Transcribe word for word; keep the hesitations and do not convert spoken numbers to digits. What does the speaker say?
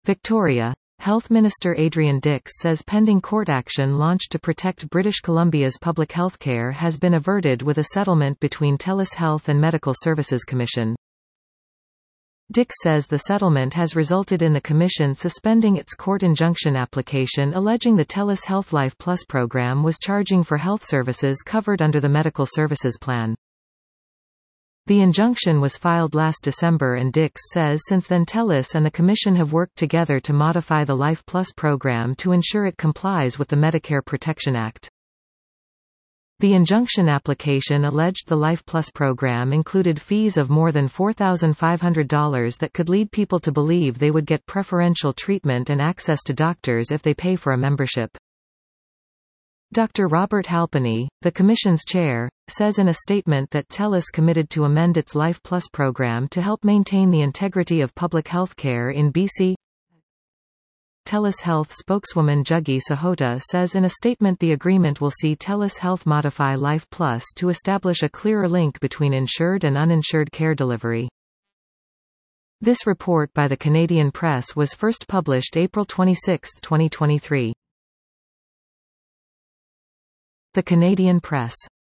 Victoria. Health Minister Adrian Dix says pending court action launched to protect British Columbia's public healthcare has been averted with a settlement between TELUS Health and Medical Services Commission. Dix says the settlement has resulted in the Commission suspending its court injunction application alleging the TELUS Health Life Plus program was charging for health services covered under the Medical Services Plan. The injunction was filed last December and Dix says since then TELUS and the Commission have worked together to modify the Life Plus program to ensure it complies with the Medicare Protection Act. The injunction application alleged the Life Plus program included fees of more than four thousand five hundred dollars that could lead people to believe they would get preferential treatment and access to doctors if they pay for a membership. Doctor Robert Halpenny, the Commission's chair, says in a statement that TELUS committed to amend its Life Plus program to help maintain the integrity of public health care in B C. TELUS Health spokeswoman Juggy Sahota says in a statement the agreement will see TELUS Health modify Life Plus to establish a clearer link between insured and uninsured care delivery. This report by the Canadian Press was first published April twenty-sixth, twenty twenty-three. The Canadian Press.